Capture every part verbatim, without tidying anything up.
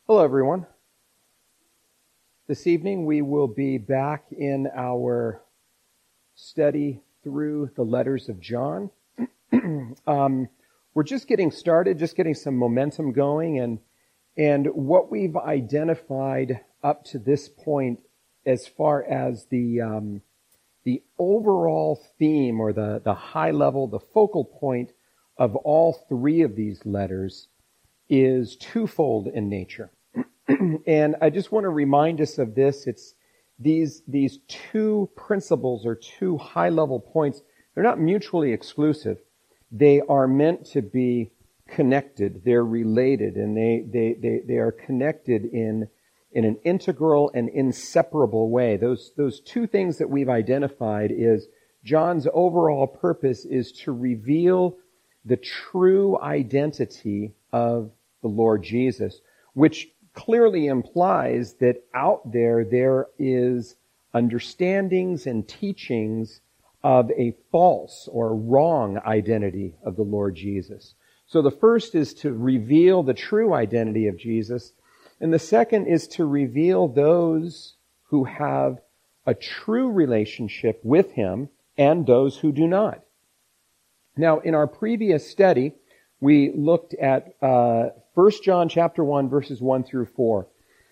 Hello, everyone. This evening we will be back in our study through the letters of John. um, we're just getting started, just getting some momentum going, and and what we've identified up to this point, as far as the um, the overall theme or the the high level, the focal point of all three of these letters, is twofold in nature. And I just want to remind us of this. It's these these two principles or two high-level points. They're not mutually exclusive. They are meant to be connected. They're related, and they they they, they are connected in in an integral and inseparable way. Those those two things that we've identified is John's overall purpose is to reveal the true identity of the Lord Jesus, which clearly implies that out there there is understandings and teachings of a false or wrong identity of the Lord Jesus. So the first is to reveal the true identity of Jesus, and the second is to reveal those who have a true relationship with Him and those who do not. Now, in our previous study, we looked at uh, First John chapter one, verses one through four.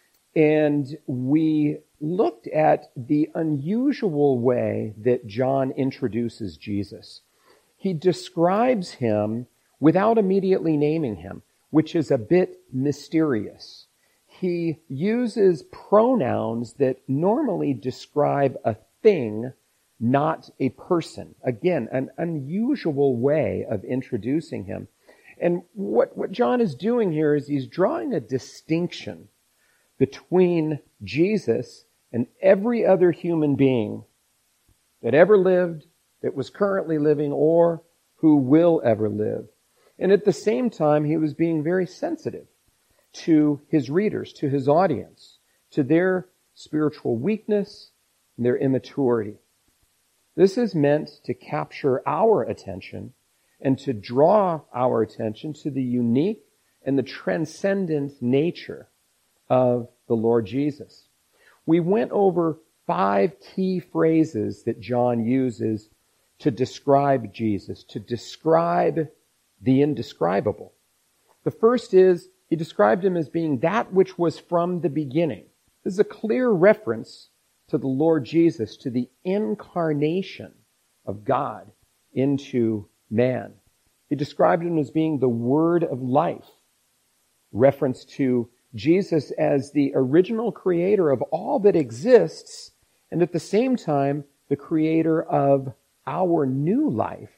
And we looked at the unusual way that John introduces Jesus. He describes Him without immediately naming Him, which is a bit mysterious. He uses pronouns that normally describe a thing, not a person. Again, an unusual way of introducing Him. And what, what John is doing here is he's drawing a distinction between Jesus and every other human being that ever lived, that was currently living, or who will ever live. And at the same time, he was being very sensitive to his readers, to his audience, to their spiritual weakness and their immaturity. This is meant to capture our attention and to draw our attention to the unique and the transcendent nature of the Lord Jesus. We went over five key phrases that John uses to describe Jesus, to describe the indescribable. The first is, he described Him as being that which was from the beginning. This is a clear reference to the Lord Jesus, to the incarnation of God into man. He described Him as being the Word of life, reference to Jesus as the original creator of all that exists, and at the same time, the creator of our new life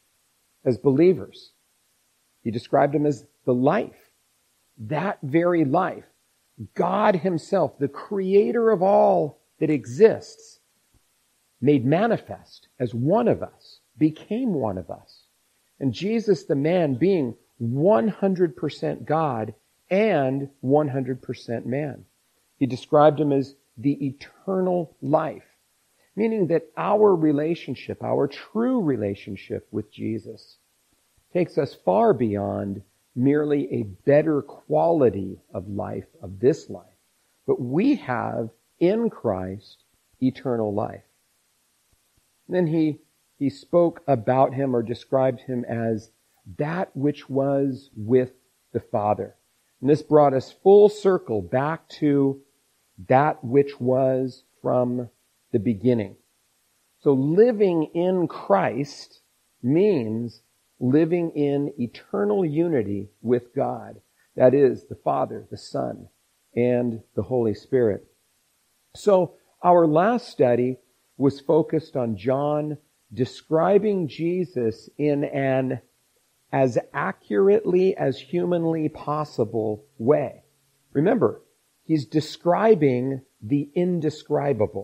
as believers. He described Him as the life, that very life. God Himself, the creator of all that exists, made manifest as one of us, became one of us. And Jesus, the man, being one hundred percent God and one hundred percent man. He described Him as the eternal life, meaning that our relationship, our true relationship with Jesus, takes us far beyond merely a better quality of life, of this life. But we have in Christ eternal life. And then he He spoke about Him or described Him as that which was with the Father. And this brought us full circle back to that which was from the beginning. So living in Christ means living in eternal unity with God. That is, the Father, the Son, and the Holy Spirit. So our last study was focused on John describing Jesus in an as accurately as humanly possible way. Remember, he's describing the indescribable.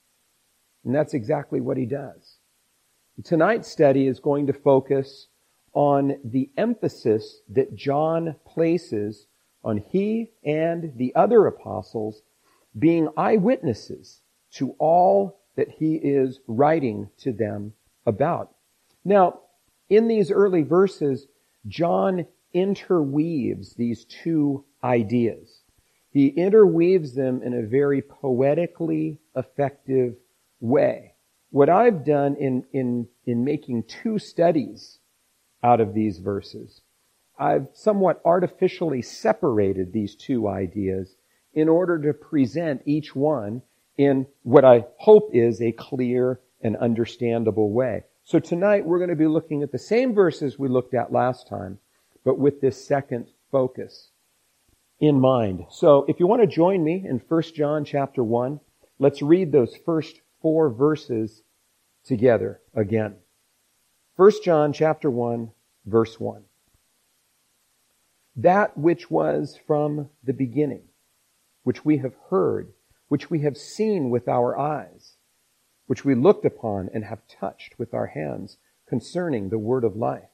And that's exactly what he does. Tonight's study is going to focus on the emphasis that John places on he and the other apostles being eyewitnesses to all that he is writing to them about. Now, in these early verses, John interweaves these two ideas. He interweaves them in a very poetically effective way. What I've done in, in, in making two studies out of these verses, I've somewhat artificially separated these two ideas in order to present each one in what I hope is a clear and understandable way. So tonight we're going to be looking at the same verses we looked at last time, but with this second focus in mind. So if you want to join me in First John chapter one, let's read those first four verses together again. First John chapter one, verse one. That which was from the beginning, which we have heard, which we have seen with our eyes, which we looked upon and have touched with our hands concerning the word of life.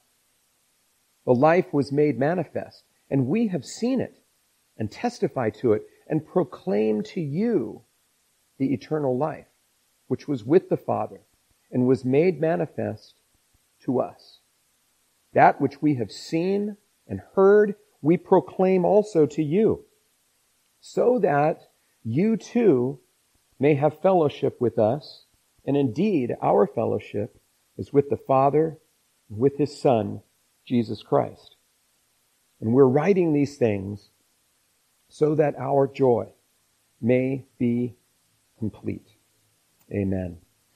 The life was made manifest, and we have seen it, and testify to it, and proclaim to you the eternal life, which was with the Father, and was made manifest to us. That which we have seen and heard, we proclaim also to you, so that you too may have fellowship with us, and indeed our fellowship is with the Father, and with His Son, Jesus Christ. And we're writing these things so that our joy may be complete. Amen.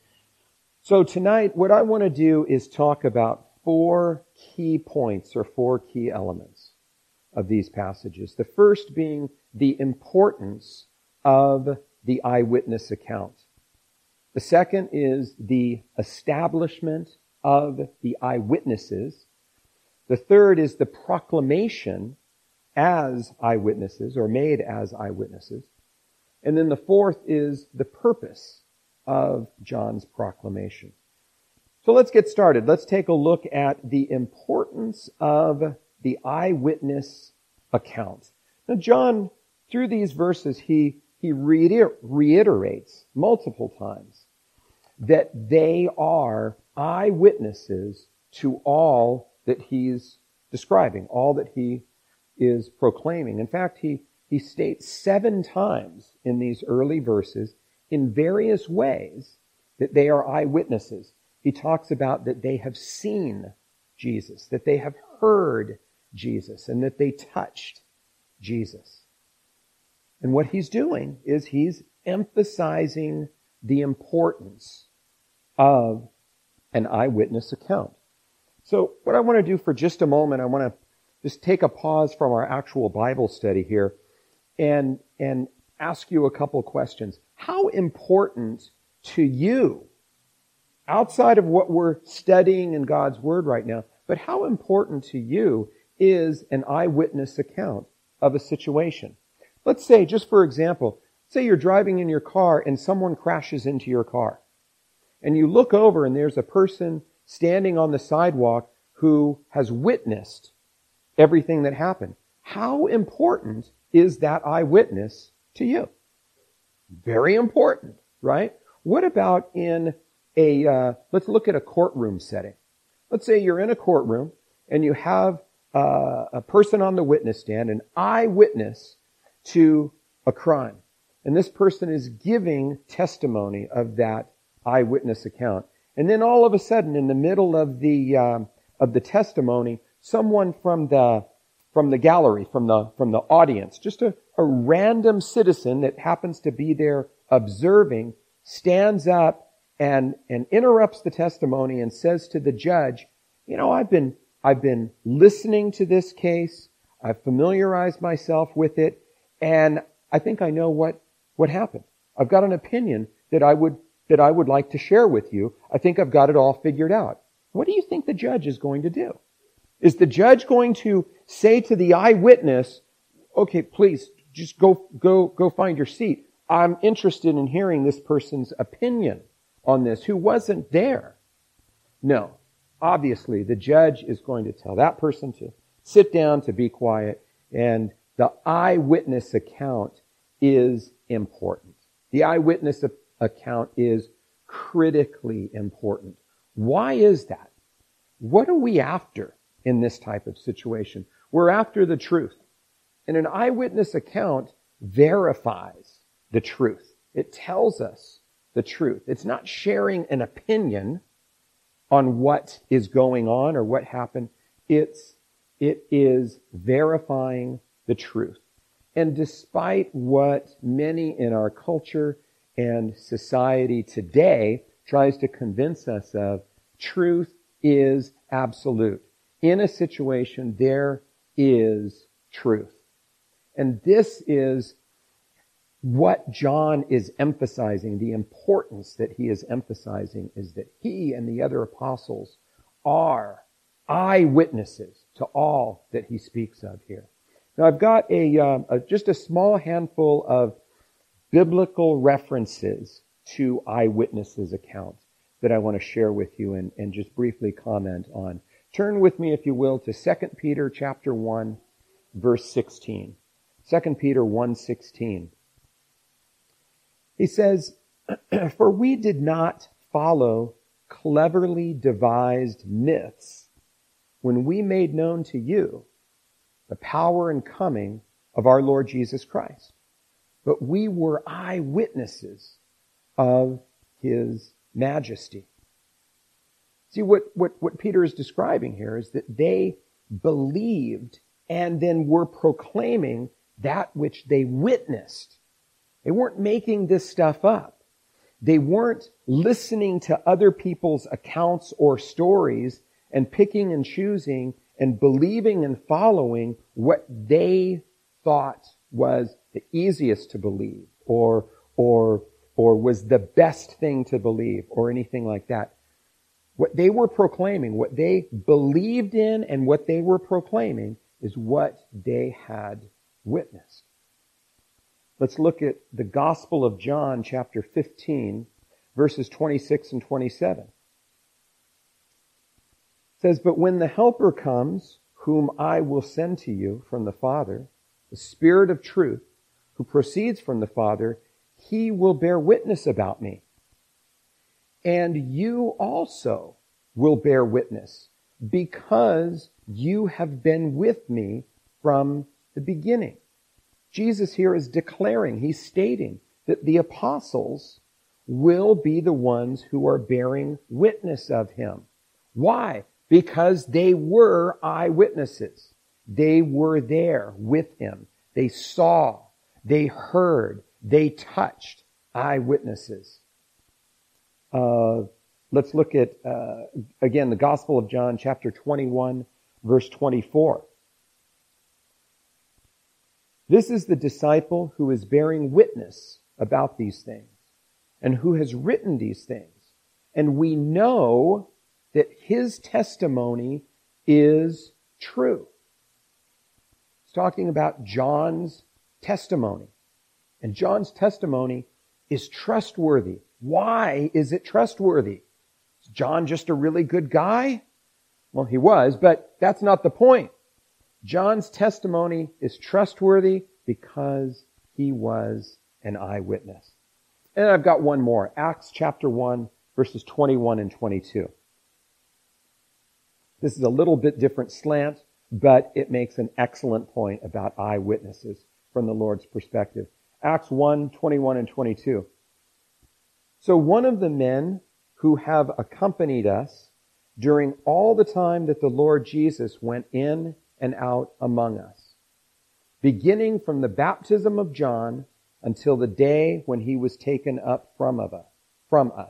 So tonight, what I want to do is talk about four key points or four key elements of these passages. The first being the importance of the eyewitness account. The second is the establishment of the eyewitnesses. The third is the proclamation as eyewitnesses, or made as eyewitnesses. And then the fourth is the purpose of John's proclamation. So let's get started. Let's take a look at the importance of the eyewitness account. Now, John, through these verses, he, he reiter- reiterates multiple times that they are eyewitnesses to all that he's describing, all that he is proclaiming. In fact, he, he states seven times in these early verses in various ways that they are eyewitnesses. He talks about that they have seen Jesus, that they have heard Jesus, and that they touched Jesus. And what he's doing is he's emphasizing the importance of an eyewitness account. So what I want to do for just a moment, I want to just take a pause from our actual Bible study here and, and ask you a couple questions. How important to you, outside of what we're studying in God's Word right now, but how important to you is an eyewitness account of a situation? Let's say, just for example, say you're driving in your car and someone crashes into your car. And you look over and there's a person standing on the sidewalk who has witnessed everything that happened. How important is that eyewitness to you? Very important, right? What about in a, uh, let's look at a courtroom setting. Let's say you're in a courtroom and you have uh, a person on the witness stand, an eyewitness to a crime. And this person is giving testimony of that eyewitness account. And then all of a sudden, in the middle of the um, of the testimony, someone from the from the gallery, from the from the audience, just a, a random citizen that happens to be there observing, stands up and and interrupts the testimony and says to the judge, you know, I've been I've been listening to this case, I've familiarized myself with it, and I think I know what what happened. I've got an opinion that I would that I would like to share with you. I think I've got it all figured out. What do you think the judge is going to do? Is the judge going to say to the eyewitness, okay, please just go, go, go find your seat. I'm interested in hearing this person's opinion on this who wasn't there? No. Obviously, the judge is going to tell that person to sit down, to be quiet, and the eyewitness account is important. The eyewitness account is critically important. Why is that? What are we after in this type of situation? We're after the truth. And an eyewitness account verifies the truth. It tells us the truth. It's not sharing an opinion on what is going on or what happened. It's, it is verifying the truth. And despite what many in our culture and society today tries to convince us of, truth is absolute. In a situation, there is truth. And this is what John is emphasizing. The importance that he is emphasizing is that he and the other apostles are eyewitnesses to all that he speaks of here. Now, I've got a, um, a just a small handful of biblical references to eyewitnesses' accounts that I want to share with you and, and just briefly comment on. Turn with me, if you will, to Second Peter chapter one, verse sixteen. Second Peter one sixteen. He says, "For we did not follow cleverly devised myths when we made known to you the power and coming of our Lord Jesus Christ, but we were eyewitnesses of his majesty." See, what, what, what Peter is describing here is that they believed and then were proclaiming that which they witnessed. They weren't making this stuff up. They weren't listening to other people's accounts or stories and picking and choosing and believing and following what they thought was the easiest to believe or, or, or was the best thing to believe or anything like that. What they were proclaiming, what they believed in and what they were proclaiming is what they had witnessed. Let's look at the Gospel of John, chapter fifteen, verses twenty-six and twenty-seven. It says, "But when the Helper comes, whom I will send to you from the Father, the Spirit of truth, who proceeds from the Father, he will bear witness about me. And you also will bear witness, because you have been with me from the beginning." Jesus here is declaring, he's stating that the apostles will be the ones who are bearing witness of him. Why? Because they were eyewitnesses. They were there with him. They saw, they heard, they touched. Eyewitnesses. Uh, let's look at, uh, again, the Gospel of John, chapter twenty-one, verse twenty-four. "This is the disciple who is bearing witness about these things, and who has written these things. And we know that his testimony is true." It's talking about John's testimony. And John's testimony is trustworthy. Why is it trustworthy? Is John just a really good guy? Well, he was, but that's not the point. John's testimony is trustworthy because he was an eyewitness. And I've got one more. Acts chapter one, verses twenty-one and twenty-two. This is a little bit different slant, but it makes an excellent point about eyewitnesses from the Lord's perspective. Acts one, twenty-one and twenty-two. "So one of the men who have accompanied us during all the time that the Lord Jesus went in and out among us, beginning from the baptism of John until the day when he was taken up from, of us, from us.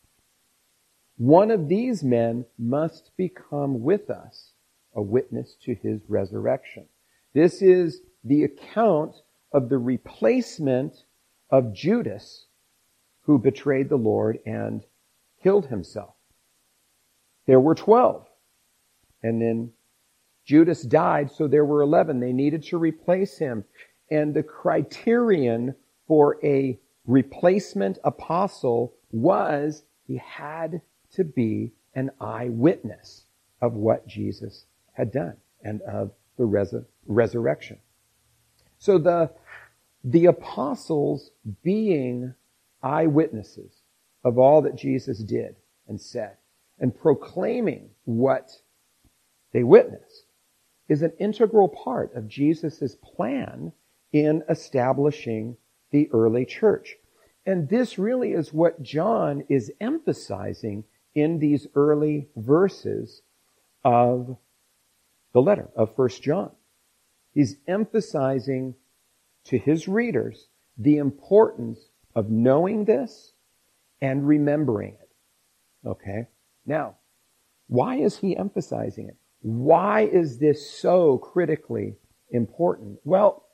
One of these men must become with us a witness to his resurrection." This is the account of the replacement of Judas, who betrayed the Lord and killed himself. There were twelve. And then Judas died, so there were eleven. They needed to replace him. And the criterion for a replacement apostle was he had to be an eyewitness of what Jesus had done and of the res- resurrection. So the, the apostles being eyewitnesses of all that Jesus did and said and proclaiming what they witnessed is an integral part of Jesus' plan in establishing the early church. And this really is what John is emphasizing in these early verses of the letter of First John. He's emphasizing to his readers the importance of knowing this and remembering it. Okay? Now, why is he emphasizing it? Why is this so critically important? Well,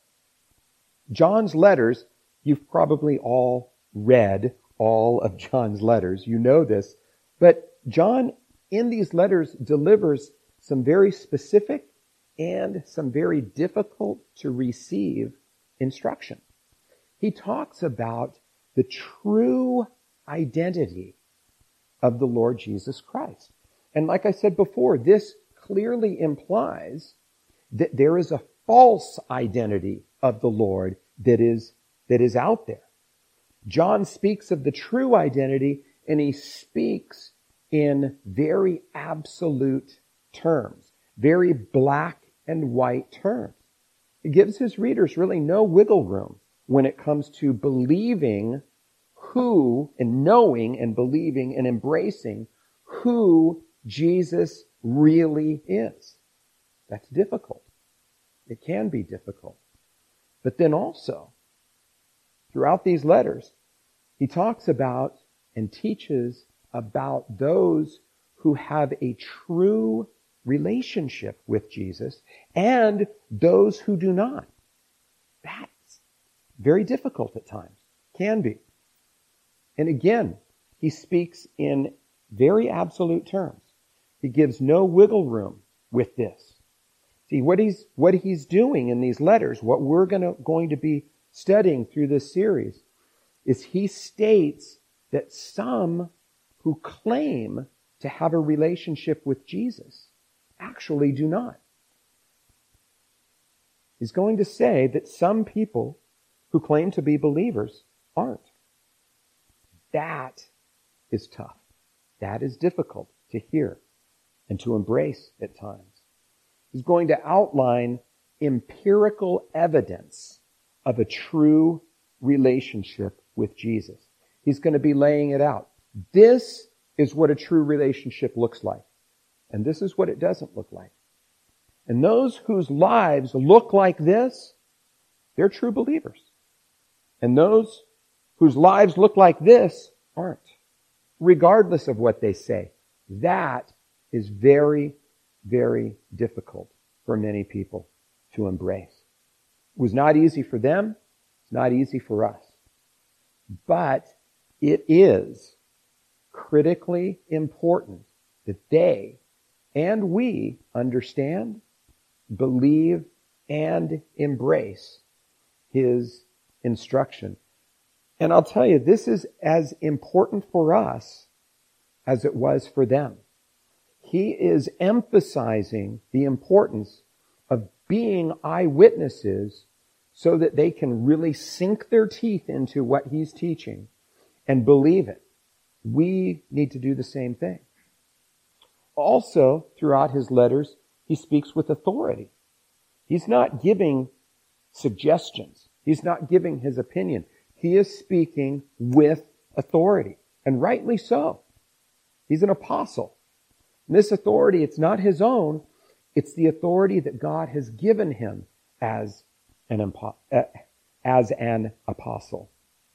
John's letters, you've probably all read all of John's letters. You know this. But John, in these letters, delivers some very specific and some very difficult to receive instruction. He talks about the true identity of the Lord Jesus Christ. And like I said before, this clearly implies that there is a false identity of the Lord that is, that is out there. John speaks of the true identity, and he speaks in very absolute terms, very black and white terms. It gives his readers really no wiggle room when it comes to believing who, and knowing and believing and embracing who Jesus really is. That's difficult. It can be difficult. But then also, throughout these letters, he talks about and teaches about those who have a true relationship with Jesus and those who do not. That's very difficult at times. Can be. And again, he speaks in very absolute terms. He gives no wiggle room with this. See, what he's, what he's doing in these letters, what we're gonna, going to be studying through this series, is he states that some who claim to have a relationship with Jesus actually do not. He's going to say that some people who claim to be believers aren't. That is tough. That is difficult to hear and to embrace at times. He's going to outline empirical evidence of a true relationship with Jesus. He's going to be laying it out. This is what a true relationship looks like. And this is what it doesn't look like. And those whose lives look like this, they're true believers. And those whose lives look like this aren't. Regardless of what they say. That is very, very difficult for many people to embrace. It was not easy for them. It's not easy for us. But it is critically important that they and we understand, believe, and embrace his instruction. And I'll tell you, this is as important for us as it was for them. He is emphasizing the importance of being eyewitnesses so that they can really sink their teeth into what he's teaching and believe it. We need to do the same thing. Also, throughout his letters, he speaks with authority. He's not giving suggestions. He's not giving his opinion. He is speaking with authority, and rightly so. He's an apostle. And this authority, it's not his own. It's the authority that God has given him as an, as an apostle.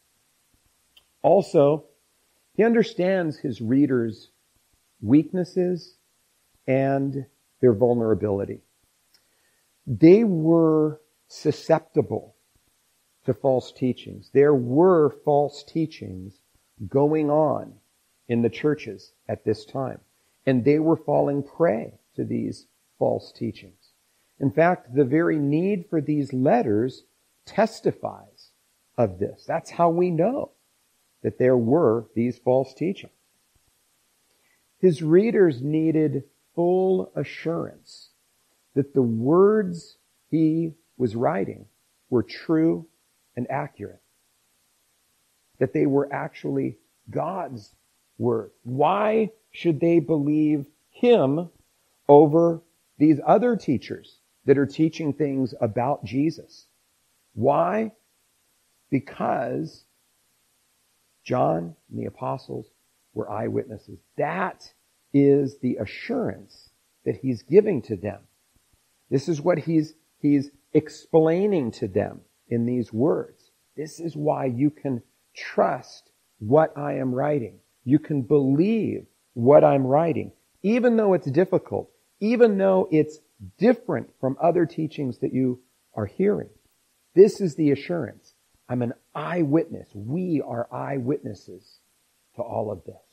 Also, he understands his readers' weaknesses and their vulnerability. They were susceptible to false teachings. There were false teachings going on in the churches at this time, and they were falling prey to these false teachings. In fact, the very need for these letters testifies of this. That's how we know that there were these false teachings. His readers needed full assurance that the words he was writing were true and accurate, that they were actually God's word. Why should they believe him over these other teachers that are teaching things about Jesus? Why? Because John and the apostles were eyewitnesses. That is the assurance that he's giving to them. This is what he's, he's explaining to them in these words. This is why you can trust what I am writing. You can believe what I'm writing, even though it's difficult, even though it's different from other teachings that you are hearing. This is the assurance. I'm an eyewitness. We are eyewitnesses to all of this.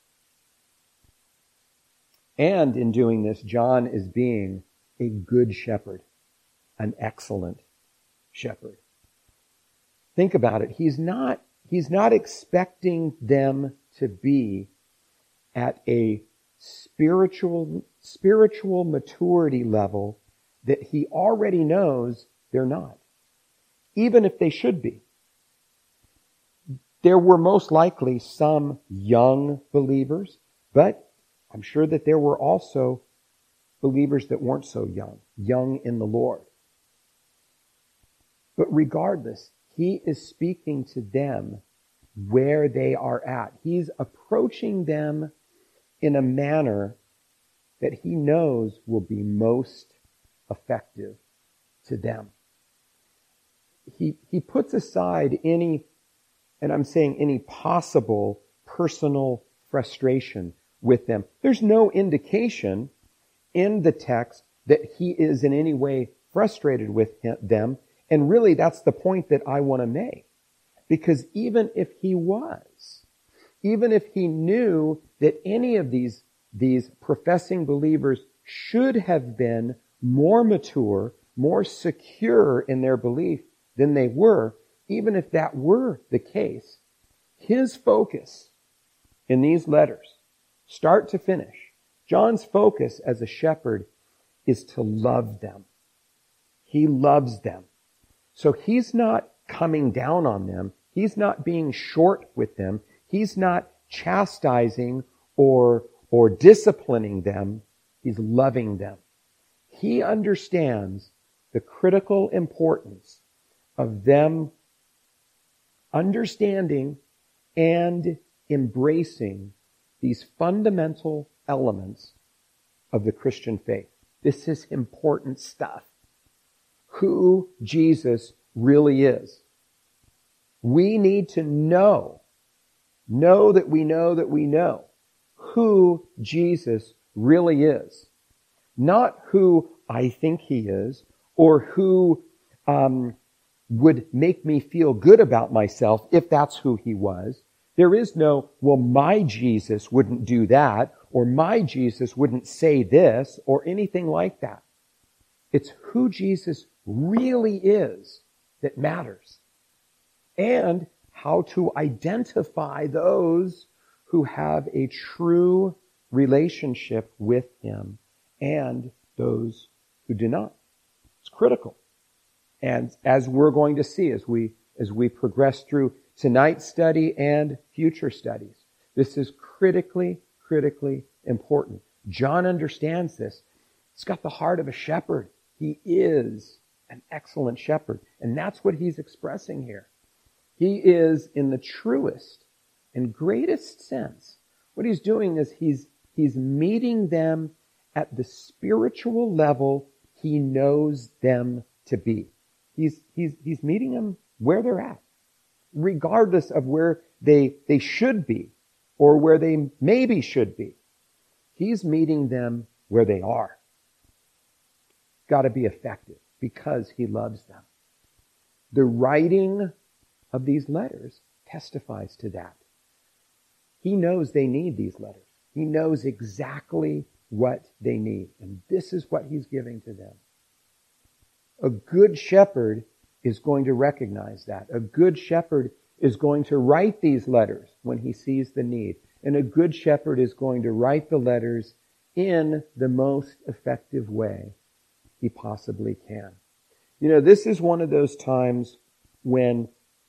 And in doing this, John is being a good shepherd, an excellent shepherd. Think about it. He's not, he's not expecting them to be at a spiritual, spiritual maturity level that he already knows they're not, even if they should be. There were most likely some young believers, but I'm sure that there were also believers that weren't so young, young in the Lord. But regardless, he is speaking to them where they are at. He's approaching them in a manner that he knows will be most effective to them. He, he puts aside any, and I'm saying any possible personal frustration with them. There's no indication in the text that he is in any way frustrated with him, them. And really, that's the point that I want to make. Because even if he was, even if he knew that any of these, these professing believers should have been more mature, more secure in their belief than they were, even if that were the case, his focus in these letters, start to finish, John's focus as a shepherd is to love them. He loves them. So he's not coming down on them. He's not being short with them. He's not chastising or, or disciplining them. He's loving them. He understands the critical importance of them understanding and embracing these fundamental elements of the Christian faith. This is important stuff. Who Jesus really is. We need to know, know that we know that we know who Jesus really is. Not who I think he is or who um, would make me feel good about myself if that's who he was. There is no, well, my Jesus wouldn't do that, or my Jesus wouldn't say this, or anything like that. It's who Jesus really is that matters. And how to identify those who have a true relationship with him and those who do not. It's critical. And as we're going to see as we as we progress through tonight's study and future studies, this is critically, critically important. John understands this. He's got the heart of a shepherd. He is an excellent shepherd. And that's what he's expressing here. He is, in the truest and greatest sense, what he's doing is he's, he's meeting them at the spiritual level he knows them to be. He's, he's, he's meeting them where they're at, regardless of where they, they should be or where they maybe should be. He's meeting them where they are. Got to be effective because he loves them. The writing of these letters testifies to that. He knows they need these letters. He knows exactly what they need. And this is what he's giving to them. A good shepherd is going to recognize that. A good shepherd is going to write these letters when he sees the need. And a good shepherd is going to write the letters in the most effective way he possibly can. You know, this is one of those times when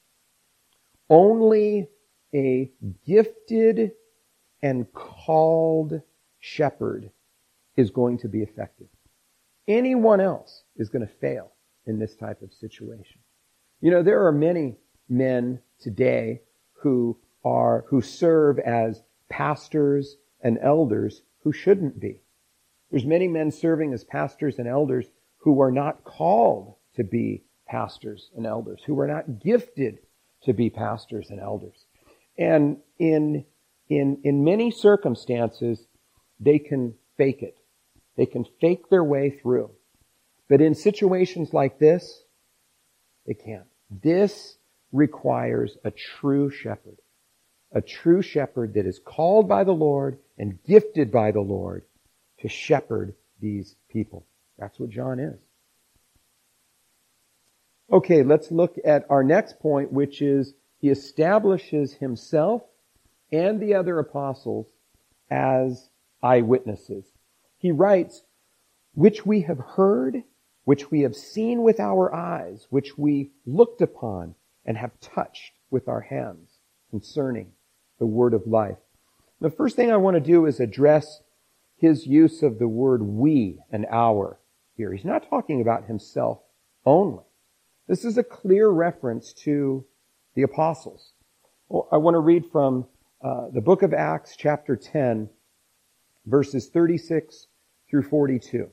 only a gifted and called shepherd is going to be effective. Anyone else is going to fail in this type of situation. You know, there are many men today who are, who serve as pastors and elders who shouldn't be. There's many men serving as pastors and elders who are not called to be pastors and elders, who are not gifted to be pastors and elders. And in, in, in many circumstances, they can fake it. They can fake their way through. But in situations like this, they can't. This requires a true shepherd. A true shepherd that is called by the Lord and gifted by the Lord to shepherd these people. That's what John is. Okay, let's look at our next point, which is he establishes himself and the other apostles as eyewitnesses. He writes, which we have heard, which we have seen with our eyes, which we looked upon and have touched with our hands concerning the word of life. The first thing I want to do is address his use of the word we and our here. He's not talking about himself only. This is a clear reference to the apostles. Well, I want to read from uh, the book of Acts, chapter ten, verses thirty-six through forty-two.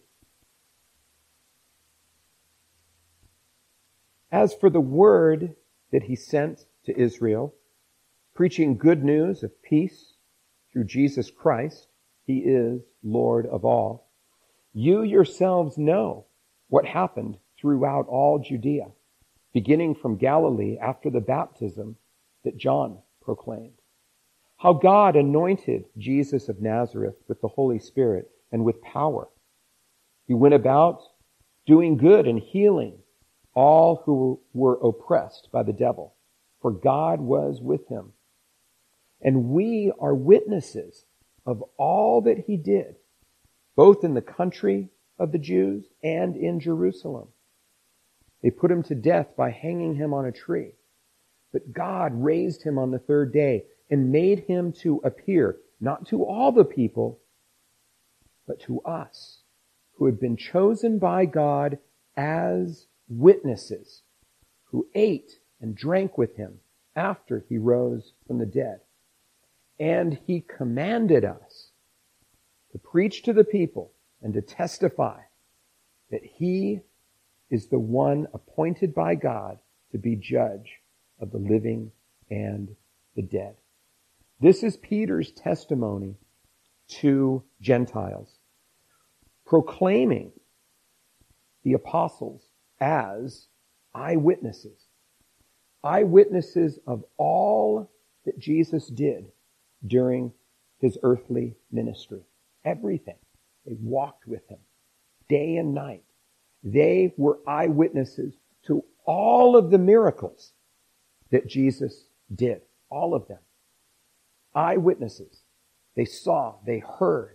As for the word that he sent to Israel, preaching good news of peace through Jesus Christ, he is Lord of all. You yourselves know what happened throughout all Judea, beginning from Galilee after the baptism that John proclaimed. How God anointed Jesus of Nazareth with the Holy Spirit and with power. He went about doing good and healing all who were oppressed by the devil, for God was with him. And we are witnesses of all that he did, both in the country of the Jews and in Jerusalem. They put him to death by hanging him on a tree. But God raised him on the third day and made him to appear, not to all the people, but to us, who had been chosen by God as witnesses, who ate and drank with him after he rose from the dead. And he commanded us to preach to the people and to testify that he is the one appointed by God to be judge of the living and the dead. This is Peter's testimony to Gentiles, proclaiming the apostles as eyewitnesses. Eyewitnesses of all that Jesus did during his earthly ministry. Everything. They walked with him day and night. They were eyewitnesses to all of the miracles that Jesus did. All of them. Eyewitnesses. They saw, they heard.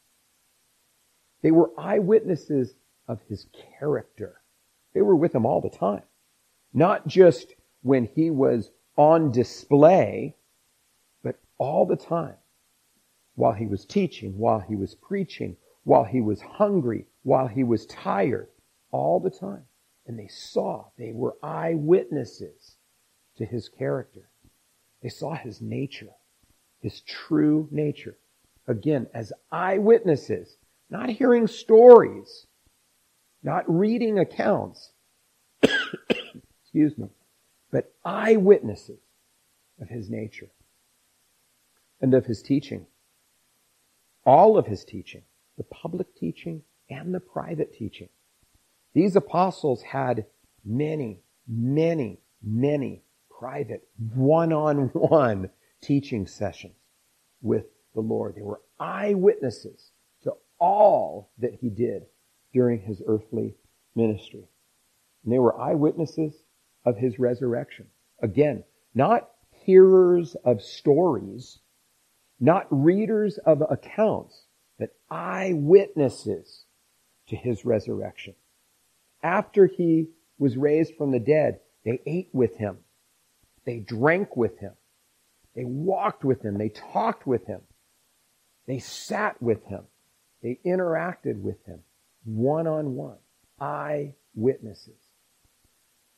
They were eyewitnesses of his character. They were with him all the time. Not just when he was on display, but all the time. While he was teaching, while he was preaching, while he was hungry, while he was tired. All the time. And they saw, they were eyewitnesses to his character. They saw his nature, his true nature. Again, as eyewitnesses, not hearing stories, not reading accounts, excuse me, but eyewitnesses of his nature and of his teaching. All of his teaching, the public teaching and the private teaching. These apostles had many, many, many private, one-on-one teaching sessions with the Lord. They were eyewitnesses to all that he did during his earthly ministry. And they were eyewitnesses of his resurrection. Again, not hearers of stories, not readers of accounts, but eyewitnesses to his resurrection. After he was raised from the dead, they ate with him. They drank with him. They walked with him. They talked with him. They sat with him. They interacted with him one-on-one. Eyewitnesses.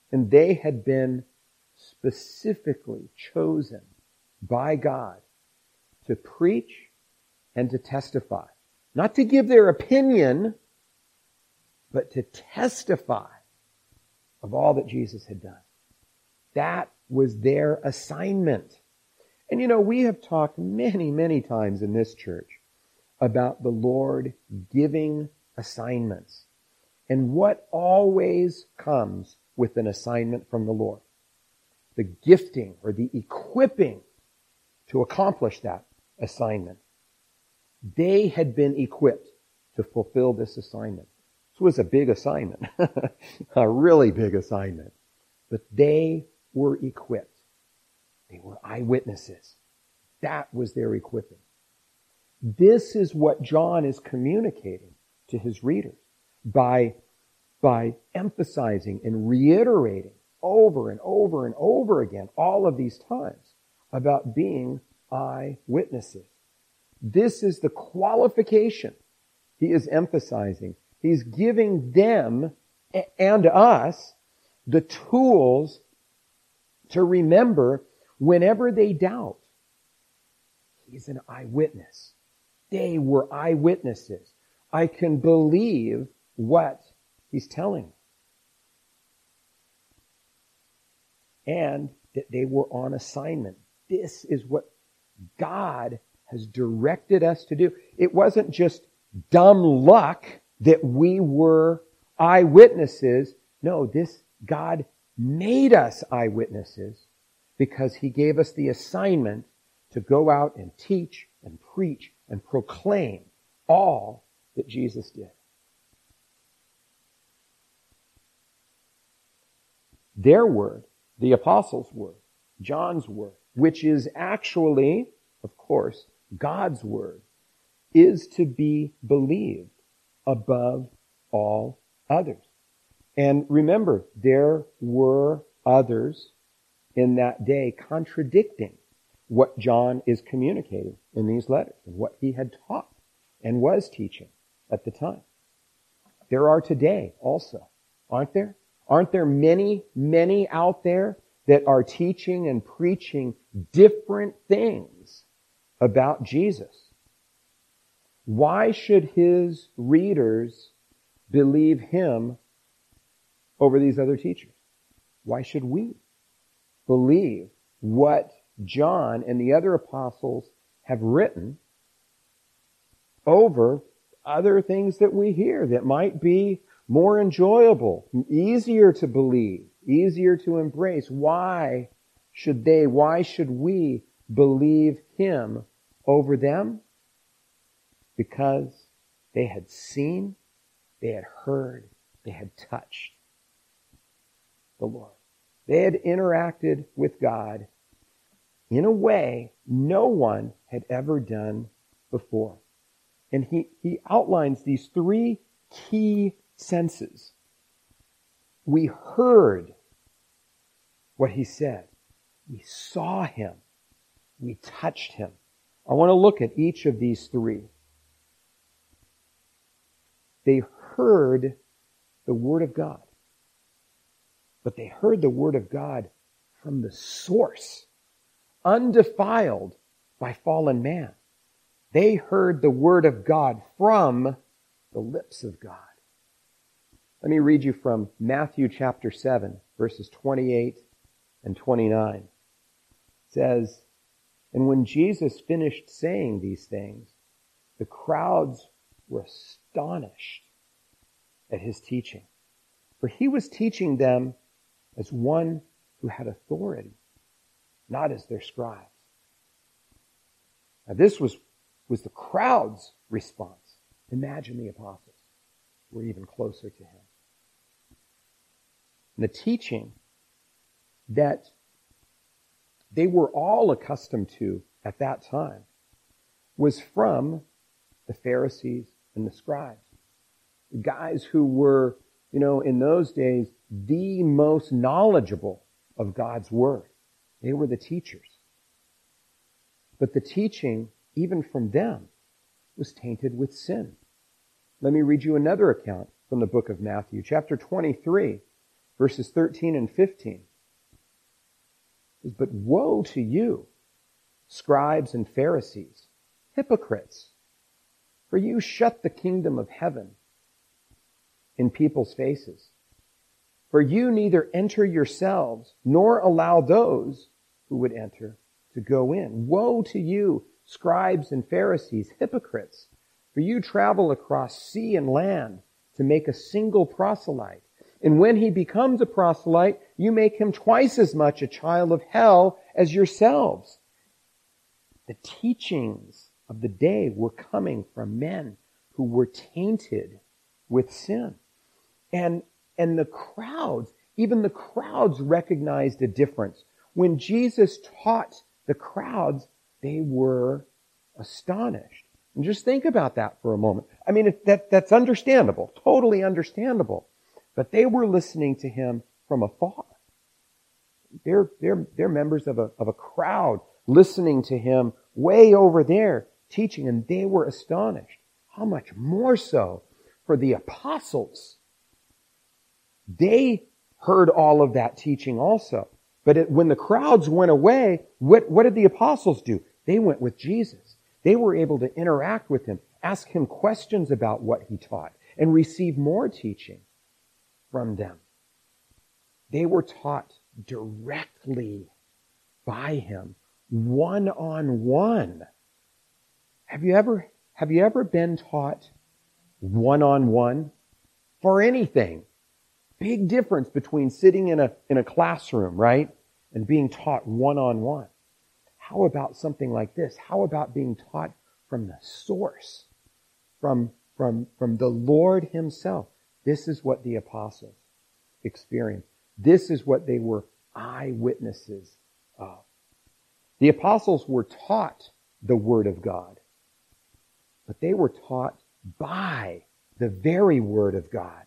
And they had been specifically chosen by God to preach and to testify. Not to give their opinion, but to testify of all that Jesus had done. That was their assignment. And you know, we have talked many, many times in this church about the Lord giving assignments and what always comes with an assignment from the Lord. The gifting or the equipping to accomplish that assignment. They had been equipped to fulfill this assignment. This was a big assignment, a really big assignment. But they were equipped. They were eyewitnesses. That was their equipping. This is what John is communicating to his readers by, by emphasizing and reiterating over and over and over again all of these times about being eyewitnesses. This is the qualification he is emphasizing. He's giving them and us the tools to remember whenever they doubt. He's an eyewitness. They were eyewitnesses. I can believe what he's telling me. And that they were on assignment. This is what God has directed us to do. It wasn't just dumb luck that we were eyewitnesses. No, this God made us eyewitnesses because he gave us the assignment to go out and teach and preach and proclaim all that Jesus did. Their word, the apostles' word, John's word, which is actually, of course, God's word, is to be believed above all others. And remember, there were others in that day contradicting what John is communicating in these letters and what he had taught and was teaching at the time. There are today also, aren't there? Aren't there many, many out there that are teaching and preaching different things about Jesus? Why should his readers believe him over these other teachers? Why should we believe what John and the other apostles have written over other things that we hear that might be more enjoyable, easier to believe, easier to embrace? Why should they, why should we believe him over them? Because they had seen, they had heard, they had touched the Lord. They had interacted with God in a way no one had ever done before. And he, he outlines these three key senses. We heard what he said. We saw him. We touched him. I want to look at each of these three. They heard the Word of God. But they heard the Word of God from the source, undefiled by fallen man. They heard the Word of God from the lips of God. Let me read you from Matthew chapter seven, verses twenty-eight and twenty-nine. It says, "And when Jesus finished saying these things, the crowds were astonished at his teaching. For he was teaching them as one who had authority, not as their scribes." Now this was, was the crowd's response. Imagine the apostles were even closer to him. And the teaching that they were all accustomed to at that time was from the Pharisees and the scribes. The guys who were, you know, in those days, the most knowledgeable of God's Word. They were the teachers. But the teaching, even from them, was tainted with sin. Let me read you another account from the book of Matthew, chapter twenty-three, verses thirteen and fifteen. It says, "But woe to you, scribes and Pharisees, hypocrites, for you shut the kingdom of heaven in people's faces. For you neither enter yourselves, nor allow those who would enter to go in. Woe to you, scribes and Pharisees, hypocrites, for you travel across sea and land to make a single proselyte. And when he becomes a proselyte, you make him twice as much a child of hell as yourselves." The teachings of the day were coming from men who were tainted with sin. And, and the crowds, even the crowds recognized a difference. When Jesus taught the crowds, they were astonished. And just think about that for a moment. I mean, it, that, that's understandable, totally understandable. But they were listening to him from afar. They're, they're, they're members of a, of a crowd listening to him way over there teaching, and they were astonished. How much more so for the apostles? They heard all of that teaching also. But it, when the crowds went away, what, what did the apostles do? They went with Jesus. They were able to interact with him, ask him questions about what he taught, and receive more teaching from them. They were taught directly by him, one-on-one. Have you ever, have you ever been taught one-on-one for anything? Big difference between sitting in a, in a classroom, right? And being taught one-on-one. How about something like this? How about being taught from the source? From, from, from the Lord himself. This is what the apostles experienced. This is what they were eyewitnesses of. The apostles were taught the Word of God, but they were taught by the very Word of God.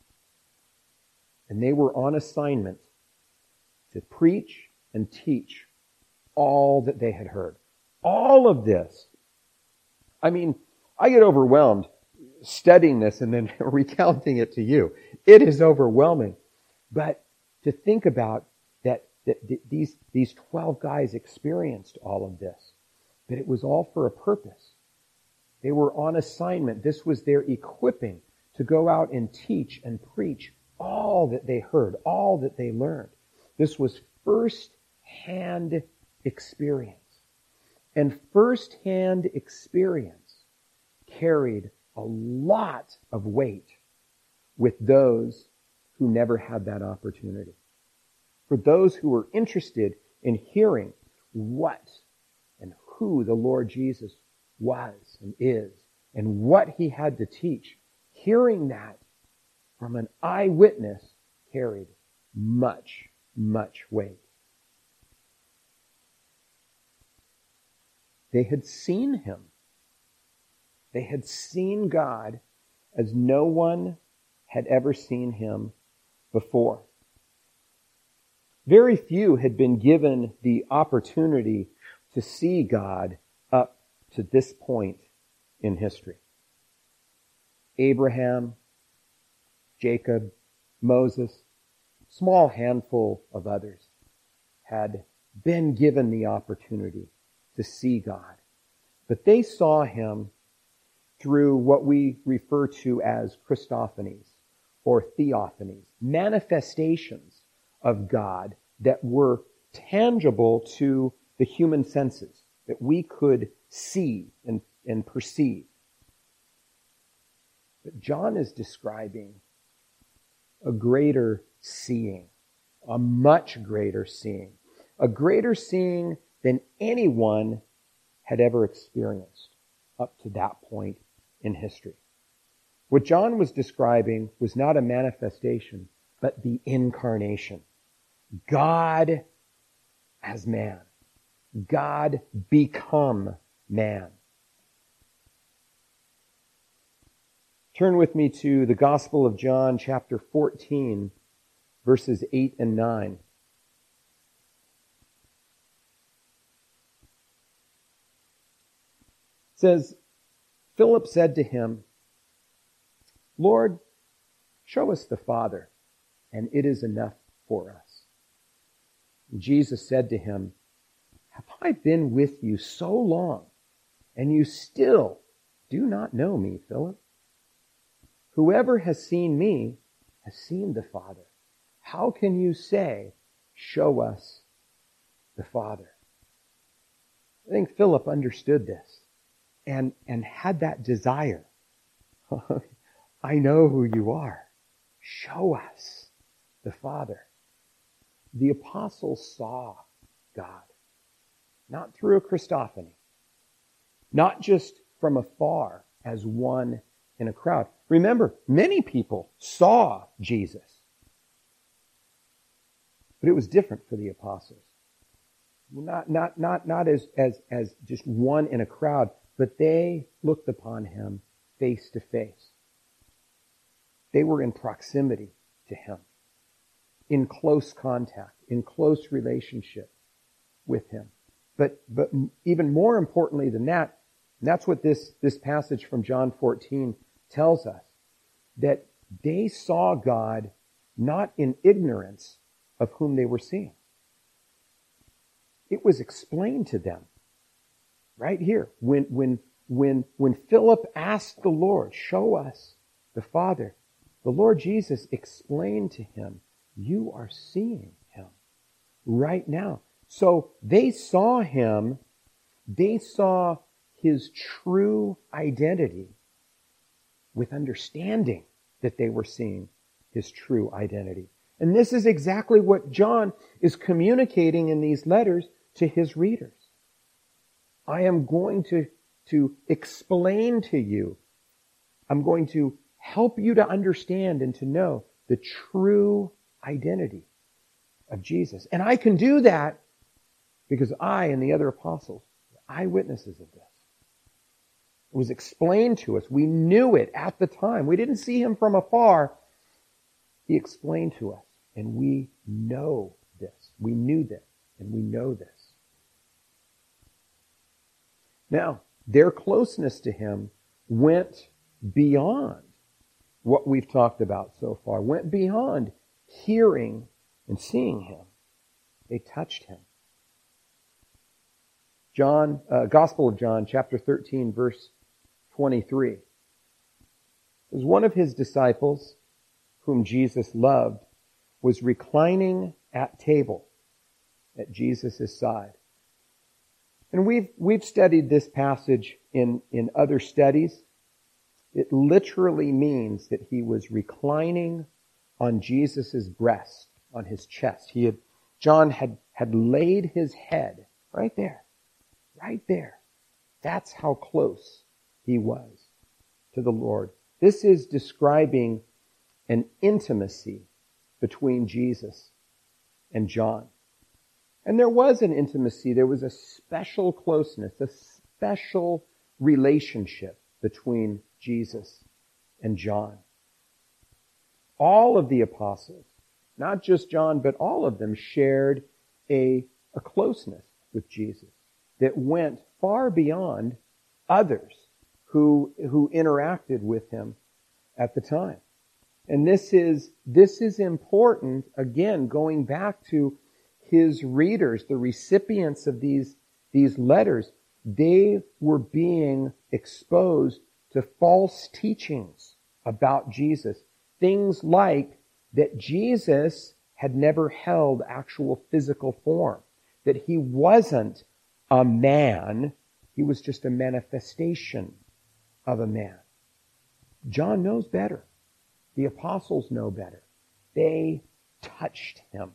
And they were on assignment to preach and teach all that they had heard. All of this. I mean, I get overwhelmed studying this and then recounting it to you. It is overwhelming. But to think about that, that these, these twelve guys experienced all of this, that it was all for a purpose. They were on assignment. This was their equipping to go out and teach and preach all that they heard, all that they learned. This was first-hand experience. And first-hand experience carried a lot of weight with those who never had that opportunity. For those who were interested in hearing what and who the Lord Jesus was and is and what he had to teach, hearing that from an eyewitness carried much, much weight. They had seen him. They had seen God as no one had ever seen him before. Very few had been given the opportunity to see God up to this point in history. Abraham, Jacob, Moses, small handful of others had been given the opportunity to see God. But they saw him through what we refer to as Christophanies or theophanies, manifestations of God that were tangible to the human senses, that we could see and, and perceive. But John is describing a greater seeing, a much greater seeing, a greater seeing than anyone had ever experienced up to that point in history. What John was describing was not a manifestation, but the incarnation. God as man. God become man. Turn with me to the Gospel of John, chapter fourteen, verses eight and nine. It says, Philip said to him, Lord, show us the Father, and it is enough for us. And Jesus said to him, have I been with you so long, and you still do not know me, Philip? Whoever has seen me has seen the Father. How can you say, show us the Father? I think Philip understood this and, and had that desire. I know who you are. Show us the Father. The apostles saw God, not through a Christophany, not just from afar as one in a crowd. Remember, many people saw Jesus, but it was different for the apostles. Not, not, not, not as, as, as just one in a crowd, but they looked upon him face to face. They were in proximity to him, in close contact, in close relationship with him. But, but even more importantly than that, and that's what this, this passage from John fourteen tells us, that they saw God not in ignorance of whom they were seeing. It was explained to them right here. When, when, when, when Philip asked the Lord, show us the Father, the Lord Jesus explained to him, you are seeing him right now. So they saw him, they saw his true identity with understanding that they were seeing his true identity. And this is exactly what John is communicating in these letters to his readers. I am going to, to explain to you, I'm going to help you to understand and to know the true identity of Jesus. And I can do that because I and the other apostles are eyewitnesses of this. It was explained to us. We knew it at the time. We didn't see him from afar. He explained to us, and we know this. We knew this, and we know this. Now, their closeness to him went beyond what we've talked about so far, went beyond hearing and seeing him. They touched him. John, uh, Gospel of John, chapter thirteen, verse twenty-three. It was one of his disciples, whom Jesus loved, was reclining at table at Jesus' side. And we've, we've studied this passage in, in other studies. It literally means that he was reclining on Jesus' breast, on his chest. He had, John had, had laid his head right there, right there. That's how close he was to the Lord. This is describing an intimacy between Jesus and John. And there was an intimacy, there was a special closeness, a special relationship between Jesus and John. All of the apostles, not just John, but all of them shared a, a closeness with Jesus that went far beyond others who, who interacted with him at the time. And this is, this is important, again, going back to his readers, the recipients of these, these letters. They were being exposed to false teachings about Jesus. Things like that Jesus had never held actual physical form, that he wasn't a man, he was just a manifestation of a man. John knows better. The apostles know better. They touched him.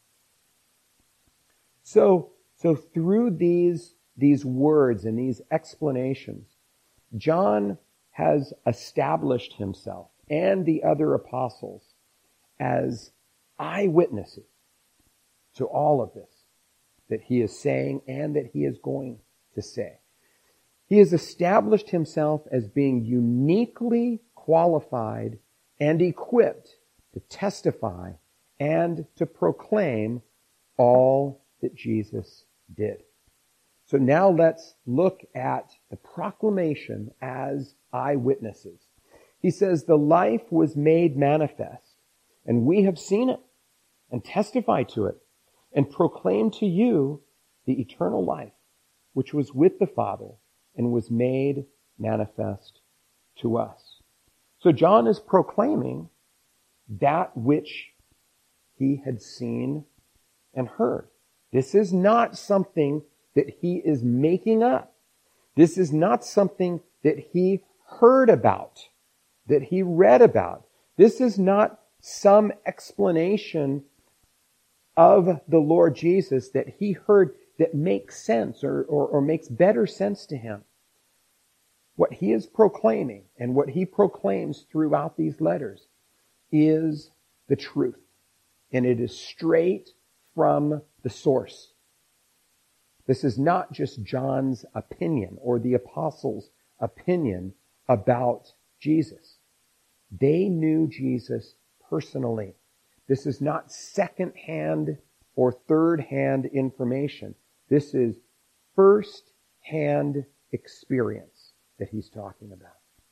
So, so through these, these words and these explanations, John has established himself and the other apostles as eyewitnesses to all of this that he is saying and that he is going to say. He has established himself as being uniquely qualified and equipped to testify and to proclaim all that Jesus did. So now let's look at the proclamation as eyewitnesses. He says, the life was made manifest, and we have seen it and testify to it and proclaim to you the eternal life, which was with the Father and was made manifest to us. So John is proclaiming that which he had seen and heard. This is not something that he is making up. This is not something that he heard about, that he read about. This is not some explanation of the Lord Jesus that he heard that makes sense or, or, or makes better sense to him. What he is proclaiming and what he proclaims throughout these letters is the truth. And it is straight from the source. This is not just John's opinion or the apostles' opinion about Jesus. They knew Jesus personally. This is not second-hand or third-hand information. This is first-hand experience that he's talking about.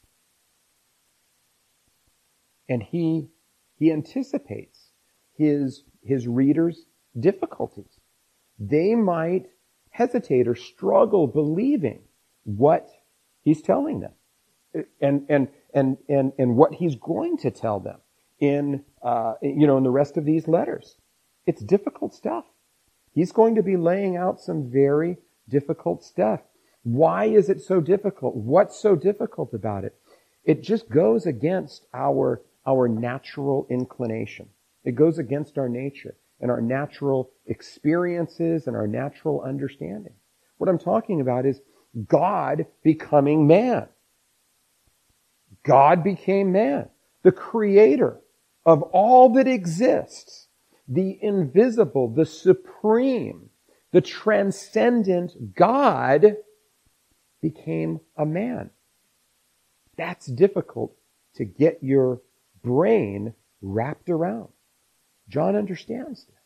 And he, he anticipates his, his readers' difficulties. They might hesitate or struggle believing what he's telling them and, and, and, and, and what he's going to tell them in, uh, you know, in the rest of these letters. It's difficult stuff. He's going to be laying out some very difficult stuff. Why is it so difficult? What's so difficult about it? It just goes against our, our natural inclination. It goes against our nature and our natural experiences and our natural understanding. What I'm talking about is God becoming man. God became man, the creator of all that exists, the invisible, the supreme, the transcendent God became a man. That's difficult to get your brain wrapped around. John understands this.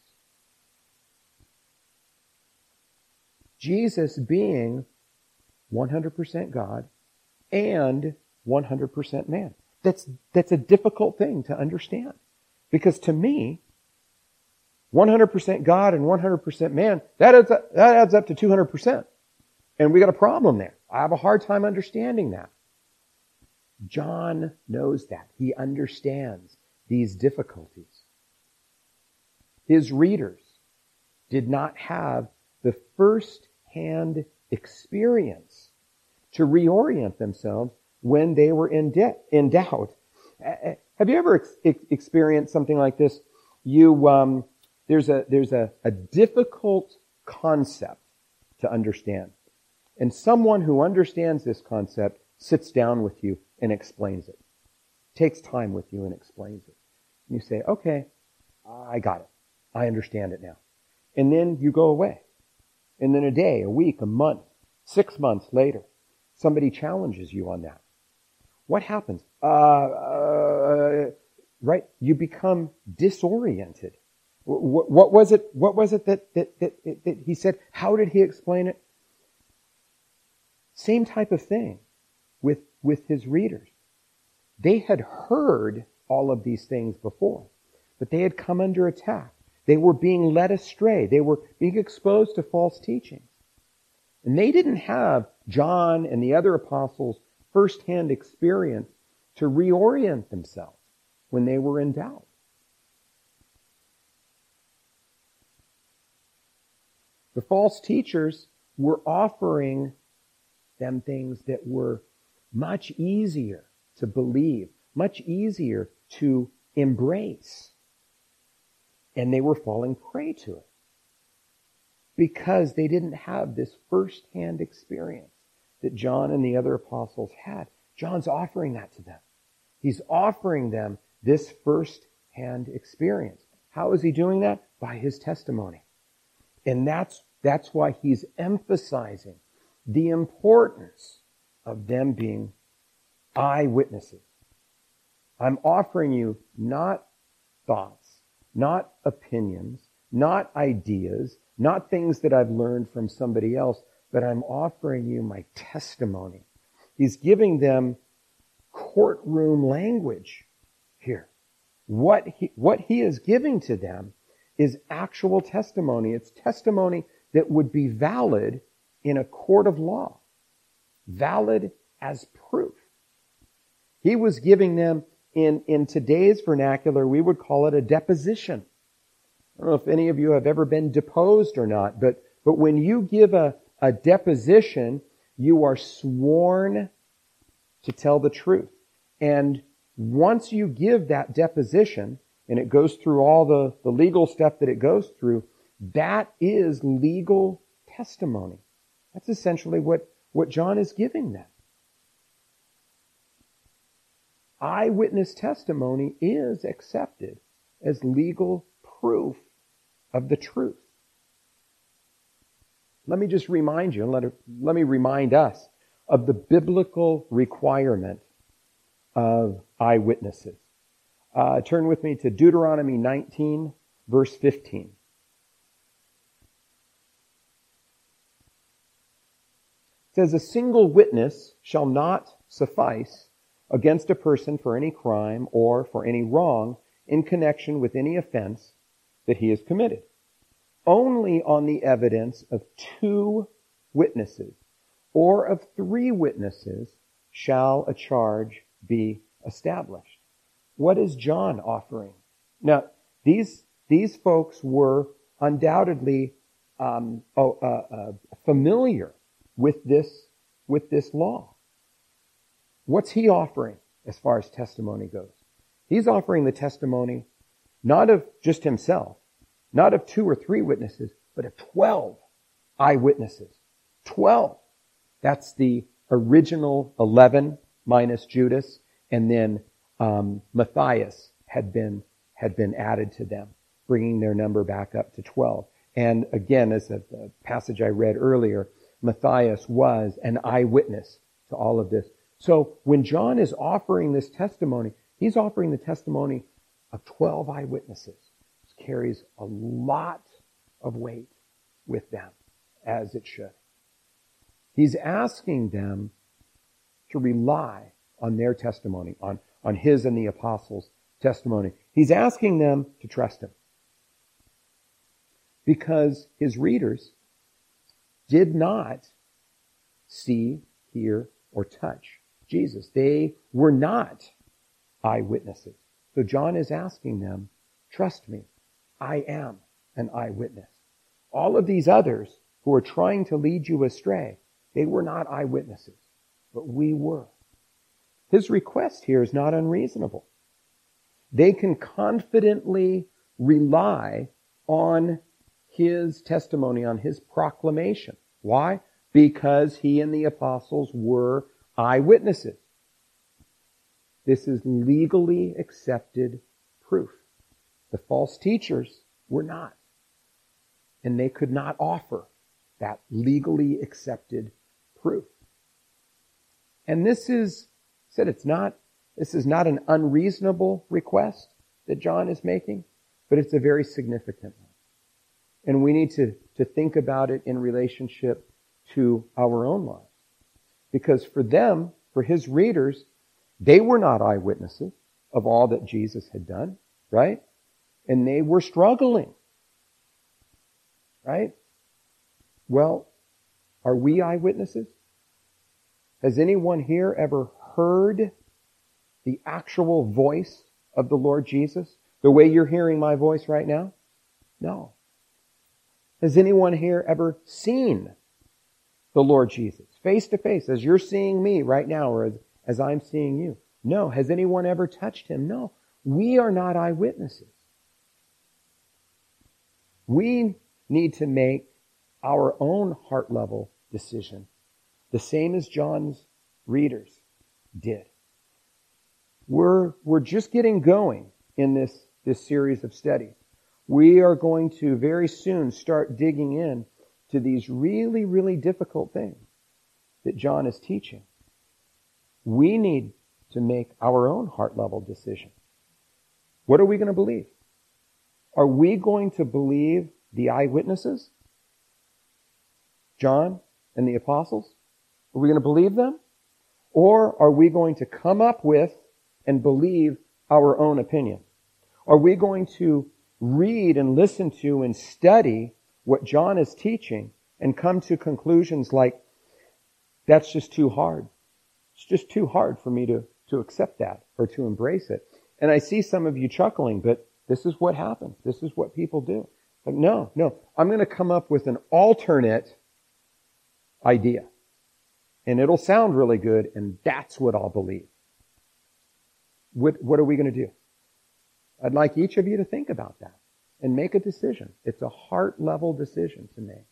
Jesus being one hundred percent God and one hundred percent man. That's, that's a difficult thing to understand. Because to me, one hundred percent God and one hundred percent man, that adds up, that adds up to two hundred percent. And we got a problem there. I have a hard time understanding that. John knows that. He understands these difficulties. His readers did not have the first-hand experience to reorient themselves when they were in, de- in doubt. Uh, have you ever ex- ex- experienced something like this? You, um, there's a there's a, a difficult concept to understand, and someone who understands this concept sits down with you and explains it. Takes time with you and explains it. And you say, "Okay, I got it. I understand it now." And then you go away. And then a day, a week, a month, six months later, somebody challenges you on that. What happens? Uh, uh, right? You become disoriented. What, what was it? What was it that, that, that, that, that he said? How did he explain it? Same type of thing with, with his readers. They had heard all of these things before, but they had come under attack. They were being led astray. They were being exposed to false teachings. And they didn't have John and the other apostles' first-hand experience to reorient themselves when they were in doubt. The false teachers were offering them things that were much easier to believe, much easier to embrace. And they were falling prey to it because they didn't have this first-hand experience that John and the other apostles had. John's offering that to them. He's offering them this first-hand experience. How is he doing that? By his testimony. And that's, that's why he's emphasizing the importance of them being eyewitnesses. I'm offering you not thoughts, not opinions, not ideas, not things that I've learned from somebody else, but I'm offering you my testimony. He's giving them courtroom language here. What he, what he is giving to them is actual testimony. It's testimony that would be valid in a court of law, valid as proof. He was giving them, in, in today's vernacular, we would call it a deposition. I don't know if any of you have ever been deposed or not, but, but when you give a, a deposition, you are sworn to tell the truth. And once you give that deposition, and it goes through all the, the legal stuff that it goes through, that is legal testimony. That's essentially what, what John is giving them. Eyewitness testimony is accepted as legal proof of the truth. Let me just remind you, and let, it, let me remind us of the biblical requirement of eyewitnesses. Uh, turn with me to Deuteronomy nineteen, verse fifteen. It says, "A single witness shall not suffice against a person for any crime or for any wrong in connection with any offense that he has committed. Only on the evidence of two witnesses or of three witnesses shall a charge be established." What is John offering? Now, these these folks were undoubtedly um, oh, uh, uh, familiar with this with this law. What's he offering as far as testimony goes? He's offering the testimony not of just himself, not of two or three witnesses, but of twelve eyewitnesses. Twelve. That's the original eleven minus Judas, and then um, Matthias had been had been added to them, bringing their number back up to twelve. And again, as the, the passage I read earlier, Matthias was an eyewitness to all of this. So when John is offering this testimony, he's offering the testimony of twelve eyewitnesses. This carries a lot of weight with them, as it should. He's asking them to rely on their testimony, on, on his and the apostles' testimony. He's asking them to trust him, because his readers did not see, hear, or touch Jesus. They were not eyewitnesses. So John is asking them, trust me, I am an eyewitness. All of these others who are trying to lead you astray, they were not eyewitnesses, but we were. His request here is not unreasonable. They can confidently rely on his testimony, on his proclamation. Why? Because he and the apostles were eyewitnesses. This is legally accepted proof. The false teachers were not. And they could not offer that legally accepted proof. And this is, said it's not, this is not an unreasonable request that John is making, but it's a very significant one. And we need to, to think about it in relationship to our own lives. Because for them, for his readers, they were not eyewitnesses of all that Jesus had done, right? And they were struggling, right? Well, are we eyewitnesses? Has anyone here ever heard the actual voice of the Lord Jesus? The way you're hearing my voice right now? No. Has anyone here ever seen the Lord Jesus face to face as you're seeing me right now, or as, as I'm seeing you? No. Has anyone ever touched him? No. We are not eyewitnesses. We need to make our own heart level decision, the same as John's readers did. We're, we're just getting going in this, this series of studies. We are going to very soon start digging in to these really, really difficult things that John is teaching. We need to make our own heart level decision. What are we going to believe? Are we going to believe the eyewitnesses? John and the apostles? Are we going to believe them? Or are we going to come up with and believe our own opinion? Are we going to read and listen to and study what John is teaching and come to conclusions like, that's just too hard. It's just too hard for me to, to accept that or to embrace it. And I see some of you chuckling, but this is what happens. This is what people do. Like, no, no, I'm going to come up with an alternate idea. And it'll sound really good, and that's what I'll believe. What, what are we going to do? I'd like each of you to think about that and make a decision. It's a heart-level decision to make.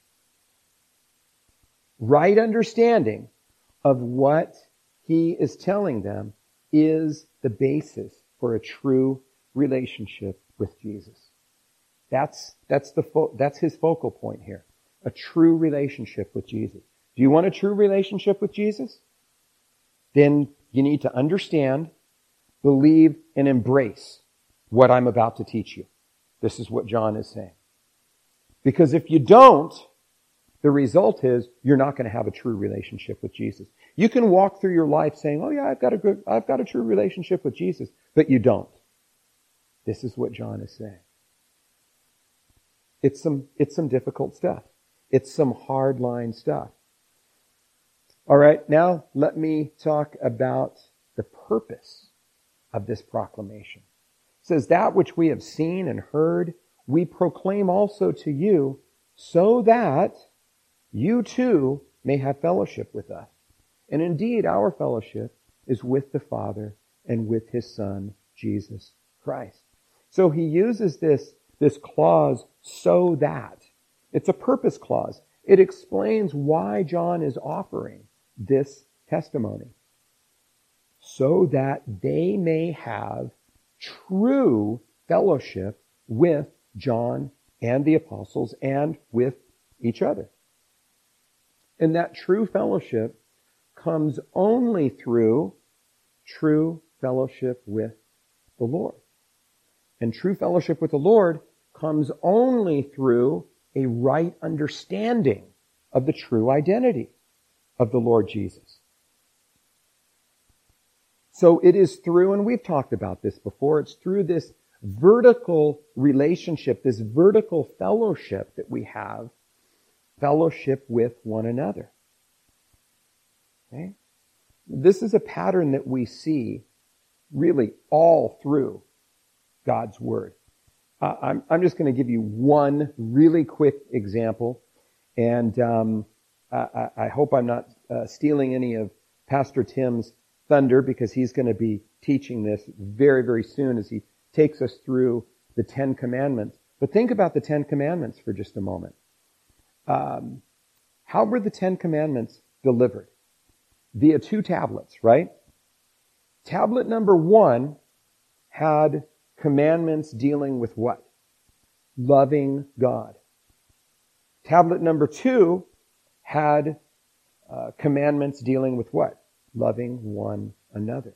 Right understanding of what he is telling them is the basis for a true relationship with Jesus. That's, that's the, fo- that's his focal point here. A true relationship with Jesus. Do you want a true relationship with Jesus? Then you need to understand, believe, and embrace what I'm about to teach you. This is what John is saying. Because if you don't, the result is you're not going to have a true relationship with Jesus. You can walk through your life saying, oh yeah, I've got a good, I've got a true relationship with Jesus, but you don't. This is what John is saying. It's some, it's some difficult stuff. It's some hard-line stuff. All right, now let me talk about the purpose of this proclamation. It says, that which we have seen and heard, we proclaim also to you, so that you too may have fellowship with us. And indeed, our fellowship is with the Father and with his Son, Jesus Christ. So he uses this, this clause, so that. It's a purpose clause. It explains why John is offering this testimony. So that they may have true fellowship with John and the apostles and with each other. And that true fellowship comes only through true fellowship with the Lord. And true fellowship with the Lord comes only through a right understanding of the true identity of the Lord Jesus. So it is through, and we've talked about this before, it's through this vertical relationship, this vertical fellowship that we have, fellowship with one another. Okay? This is a pattern that we see really all through God's Word. Uh, I'm, I'm just going to give you one really quick example, and um, I, I hope I'm not uh, stealing any of Pastor Tim's thunder, because he's going to be teaching this very, very soon as he takes us through the Ten Commandments. But think about the Ten Commandments for just a moment. Um, how were the Ten Commandments delivered? Via two tablets, right? Tablet number one had commandments dealing with what? Loving God. Tablet number two had uh, commandments dealing with what? Loving one another.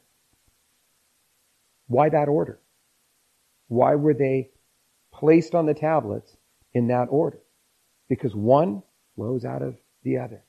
Why that order? Why were they placed on the tablets in that order? Because one flows out of the other.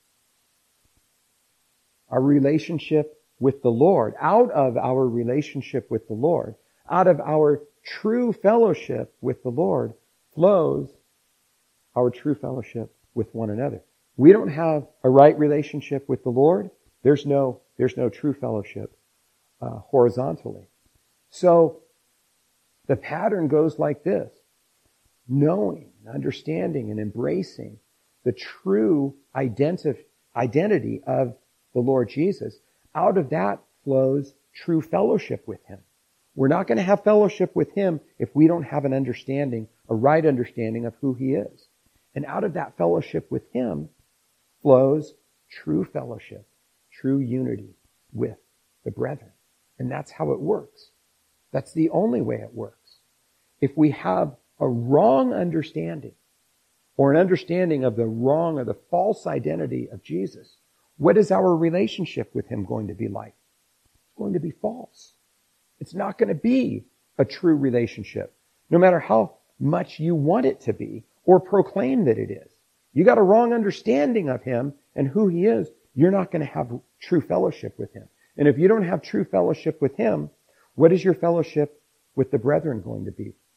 Our relationship with the Lord, out of our relationship with the Lord, out of our true fellowship with the Lord, flows our true fellowship with one another. We don't have a right relationship with the Lord. There's no, there's no true fellowship uh, horizontally. So the pattern goes like this. Knowing, understanding, and embracing the true identi- identity of the Lord Jesus, out of that flows true fellowship with him. We're not going to have fellowship with him if we don't have an understanding, a right understanding of who he is. And out of that fellowship with him flows true fellowship, true unity with the brethren. And that's how it works. That's the only way it works. If we have a wrong understanding, or an understanding of the wrong or the false identity of Jesus, what is our relationship with him going to be like? It's going to be false. It's not going to be a true relationship, no matter how much you want it to be or proclaim that it is. You got a wrong understanding of him and who he is, you're not going to have true fellowship with him. And if you don't have true fellowship with him, what is your fellowship with the brethren going to be?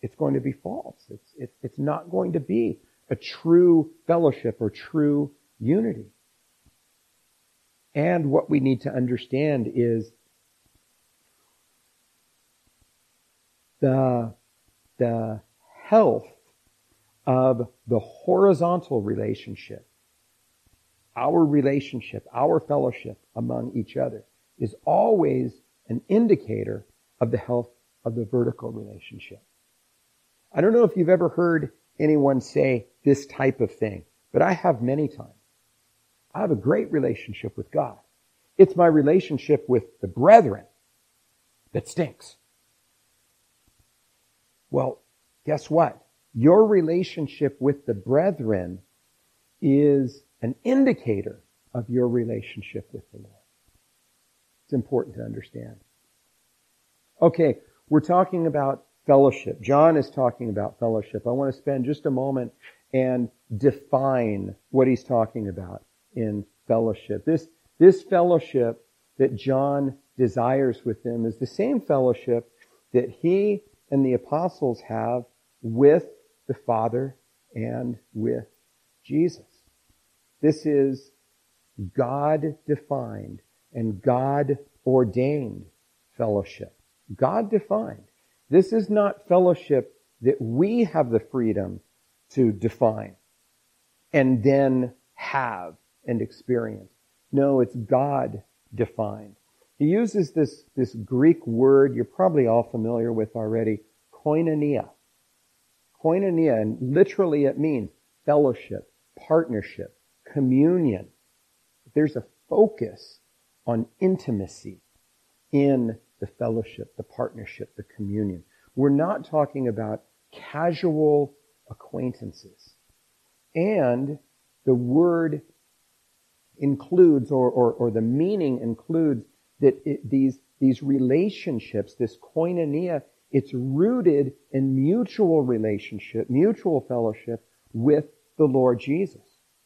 it's going to be false. It's, it, it's not going to be a true fellowship or true unity. And what we need to understand is the, the health of the horizontal relationship, our relationship, our fellowship among each other, is always an indicator of the health of the vertical relationship. I don't know if you've ever heard anyone say this type of thing, but I have many times. I have a great relationship with God. It's my relationship with the brethren that stinks. Well, guess what? Your relationship with the brethren is an indicator of your relationship with the Lord. It's important to understand. Okay, we're talking about fellowship. John is talking about fellowship. I want to spend just a moment and define what he's talking about in fellowship. This, this fellowship that John desires with them is the same fellowship that he and the apostles have with the Father and with Jesus. This is God-defined and God-ordained fellowship. God-defined. This is not fellowship that we have the freedom to define and then have and experience. No, it's God-defined. He uses this, this Greek word you're probably all familiar with already, koinonia. Koinonia, and literally it means fellowship, partnership, communion. There's a focus on intimacy in the fellowship, the partnership, the communion. We're not talking about casual acquaintances. And the word includes, or, or, or the meaning includes, that it, these, these relationships, this koinonia, it's rooted in mutual relationship, mutual fellowship with the Lord Jesus.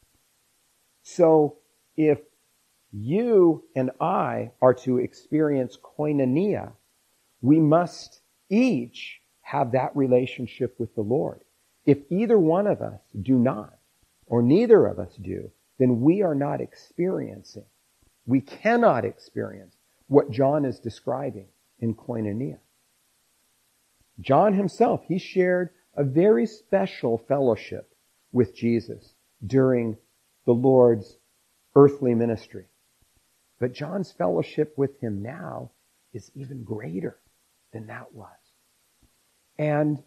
So if you and I are to experience koinonia, we must each have that relationship with the Lord. If either one of us do not, or neither of us do, then we are not experiencing, we cannot experience what John is describing in koinonia. John himself, he shared a very special fellowship with Jesus during the Lord's earthly ministry. But John's fellowship with him now is even greater than that was. And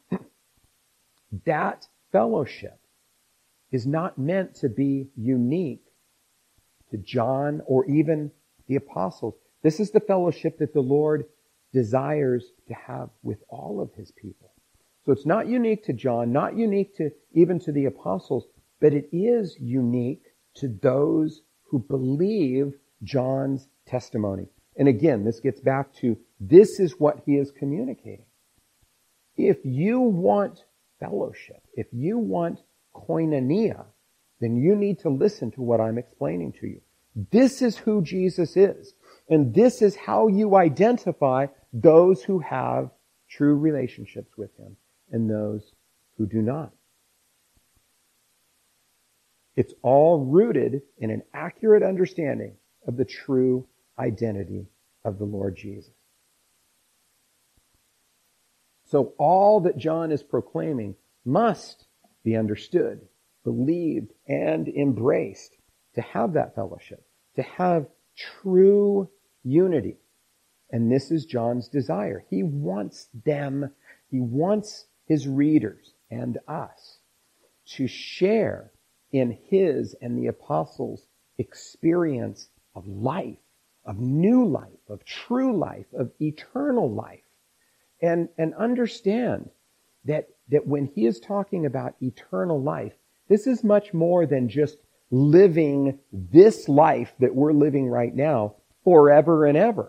that fellowship is not meant to be unique to John or even the apostles. This is the fellowship that the Lord desires to have with all of his people. So it's not unique to John, not unique to even to the apostles, but it is unique to those who believe John's testimony. And again, this gets back to this is what he is communicating. If you want fellowship, if you want koinonia, then you need to listen to what I'm explaining to you. This is who Jesus is. And this is how you identify those who have true relationships with him and those who do not. It's all rooted in an accurate understanding of the true identity of the Lord Jesus. So all that John is proclaiming must be understood, believed, and embraced to have that fellowship, to have true unity. And this is John's desire. He wants them, he wants his readers and us to share in his and the apostles' experience of life, of new life, of true life, of eternal life. And, and understand that, that when he is talking about eternal life, this is much more than just living this life that we're living right now forever and ever.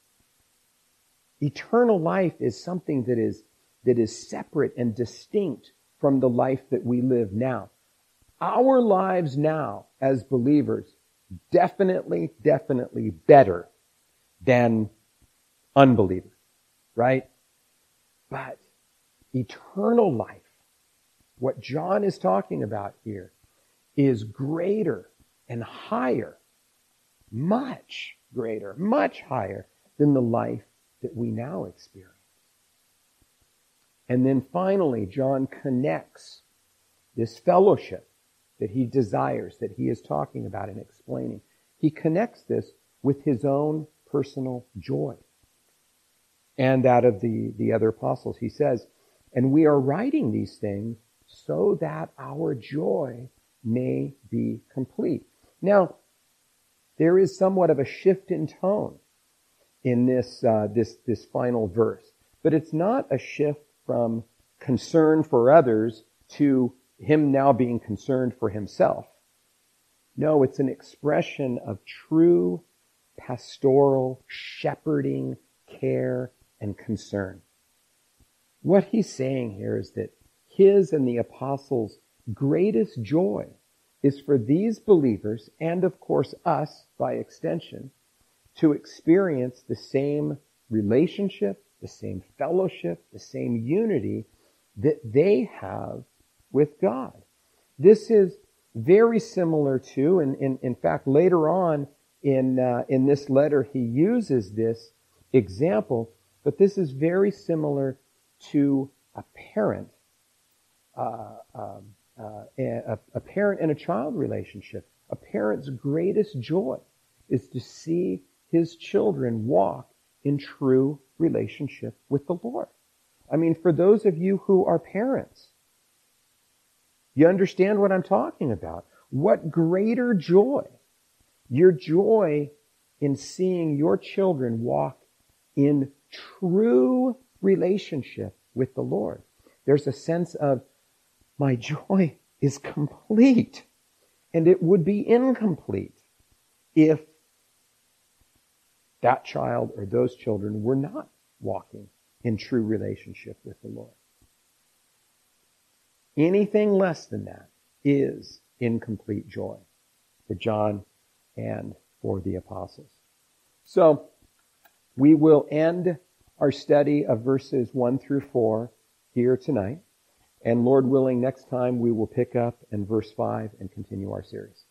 Eternal life is something that is, that is separate and distinct from the life that we live now. Our lives now as believers, definitely, definitely better than unbelievers, right? But eternal life, what John is talking about here, is greater and higher, much greater, much higher than the life that we now experience. And then finally, John connects this fellowship that he desires, that he is talking about and explaining. He connects this with his own personal joy and that of the, the other apostles. He says, and we are writing these things so that our joy may be complete. Now, there is somewhat of a shift in tone in this, uh, this, this final verse, but it's not a shift from concern for others to him now being concerned for himself. No, it's an expression of true pastoral shepherding care and concern. What he's saying here is that his and the apostles' greatest joy is for these believers, and of course us by extension, to experience the same relationship, the same fellowship, the same unity that they have with God. This is very similar to, and in, in fact later on in uh, in this letter he uses this example, but this is very similar to a parent, uh, um, uh, a, a parent and a child relationship. A parent's greatest joy is to see his children walk in true relationship with the Lord. I mean, for those of you who are parents, you understand what I'm talking about. What greater joy, your joy in seeing your children walk in true relationship with the Lord. There's a sense of, my joy is complete, and it would be incomplete if that child or those children were not walking in true relationship with the Lord. Anything less than that is incomplete joy for John and for the apostles. So, we will end our study of verses one through four here tonight. And Lord willing, next time we will pick up in verse five and continue our series.